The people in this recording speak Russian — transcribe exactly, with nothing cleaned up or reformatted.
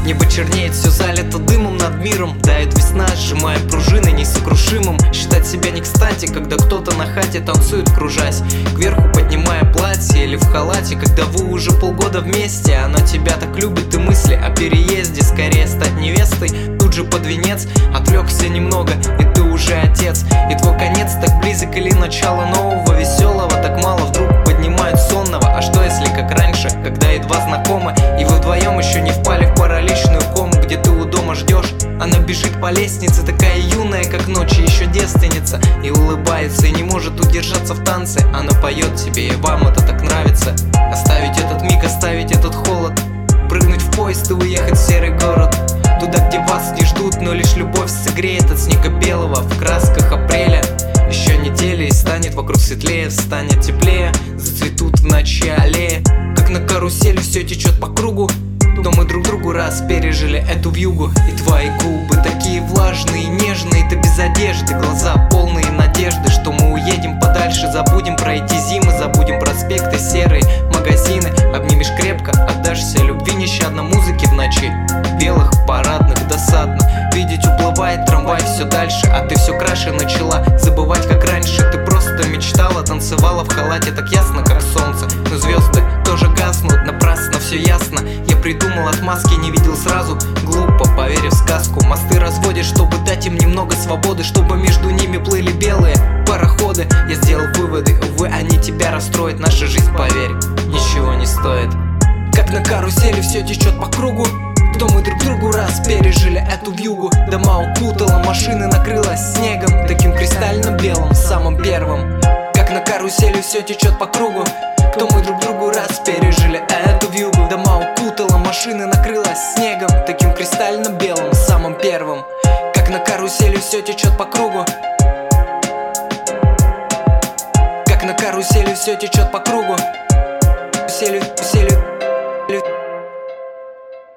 Небо чернеет, все залито дымом над миром. Дает весна, сжимая пружины несокрушимым. Считать себя не кстати, когда кто-то на хате танцует, кружась, кверху поднимая платье или в халате. Когда вы уже полгода вместе, она тебя так любит, и мысли о переезде. Скорее стать невестой, тут же под венец. Отвлекся немного, и ты уже отец. И твой конец так близок, или начало нового веселого так мало вдруг поднимают сонного. А что если как раньше, когда едва знакомы, и вы вдвоем еще не впали в параличную кому, где ты у дома ждешь? Она бежит по лестнице, такая юная, как ночь, и еще девственница, и улыбается, и не может удержаться в танце. Она поет тебе, и вам это так нравится. Оставить этот миг, оставить этот холод, прыгнуть в поезд и уехать в серый город, туда, где вас не ждут, но лишь любовь согреет от снега белого в красках апреля. Еще недели, и станет вокруг светлее, станет теплее, зацветут в ночи аллеи. Как на карусели все течет по кругу, то мы друг другу раз пережили эту вьюгу. И твои губы такие влажные, нежные, ты без одежды, глаза полные надежды, что мы уедем подальше, забудем про эти зимы, забудем проспекты серые, магазины. Обнимешь крепко, отдашься любви нещадно, музыке в ночи, белых парадных досадно. Видеть уплывает трамвай все дальше, а ты все краше начала забывать, как раньше. Ты просто мечтала, танцевала в халате так ясно, как солнце. Но звезды тоже гаснут, напрасно все ясно. Я придумал отмазки, не видел сразу, глупо поверив в сказку. Мосты разводят, чтобы дать им немного свободы, чтобы между ними плыли белые пароходы. Я сделал выводы, увы, они тебя расстроят. Наша жизнь, поверь, ничего не стоит. Как на карусели все течет по кругу, то мы друг другу раз пережили эту вьюгу. Дома укутала, машины накрыла снегом, таким кристально белым, самым первым. Как на карусели все течет по кругу, то мы друг другу раз пережили эту вьюгу. Дома укутала, машины накрыла снегом, таким кристально белым, самым первым. Как на карусели все течет по кругу, как на карусели все течет по кругу. Карусели, карусели,